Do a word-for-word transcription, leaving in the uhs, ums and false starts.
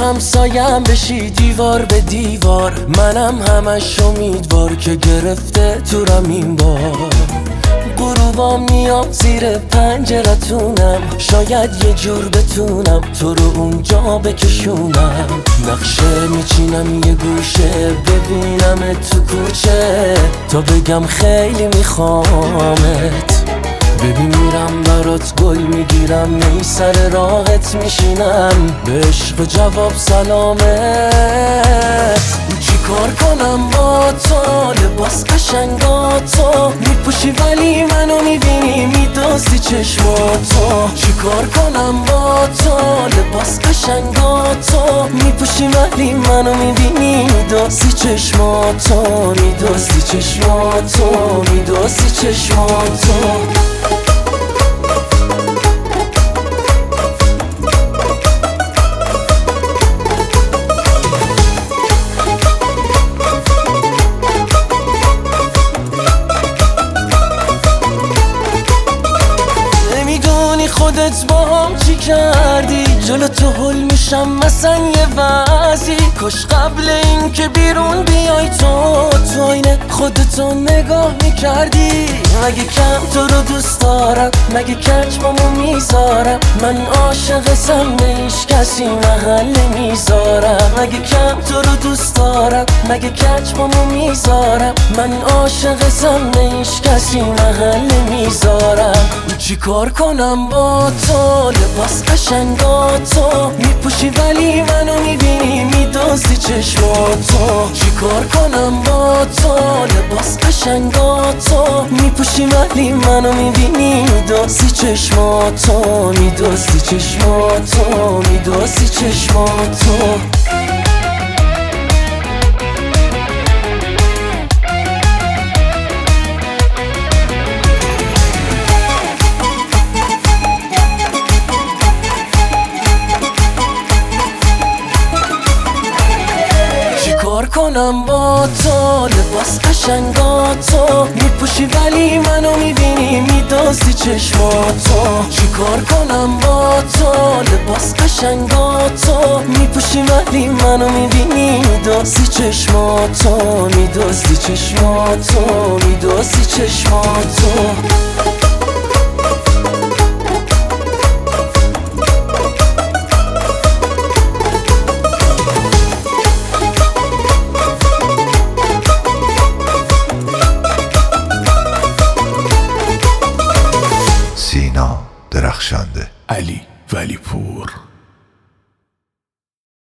همسایم بشی دیوار به دیوار، منم همش امیدوار که گرفته تورم این بار. غروبا میام زیر پنجرتونم، شاید یه جور بتونم تو رو اونجا بکشونم. نقشه میچینم یه گوشه، ببینم تو کوچه تا بگم خیلی میخوامت. ببین میرم برات گل میگیرم، می سر راحت میشینم، به عشق جواب سلامت. چی کار کنم با تو، لباس قشنگاتو میپوشی ولی منو میبینی میدوزی چشماتو. چی کار کنم با تو، لباس قشنگاتو میپوشی ولی منو میبینی میدوزی چشماتو، میدوزی چشماتو، میدوزی چشماتو. خودت با هم چی کردی، جلو تو هل میشم مثلا یه وضعی. کاش قبل این که بیرون بیای تو تو اینه خودتو نگاه میکردی. مگه کم تو رو دوست دارم، مگه کچمامو میذارم، من عاشقتم به هیچ کسی محل میذارم. مگه کم تو رو دوست دارم، مگه کچمامو میذارم، من عاشقتم به هیچ کسی محل میذارم. چی کار کنم با تو، لباس قشنگاتو میپوشی ولی منو میبینی میدوزی چشماتو. چی کار کنم با تو، لباس قشنگاتو میپوشی ولی منو میبینی میدوزی چشماتو، میدوزی چشماتو، میدوزی چشماتو. کار کنم با تو، لباس قشنگاتو میپوشی ولی منو میبینی میدوزی چشماتو. چی کار کنم با تو، لباس قشنگاتو میپوشی ولی منو میبینی میدوزی چشماتو، میدوزی چشماتو، میدوزی چشماتو. سینا درخشنده، علی ولی پور.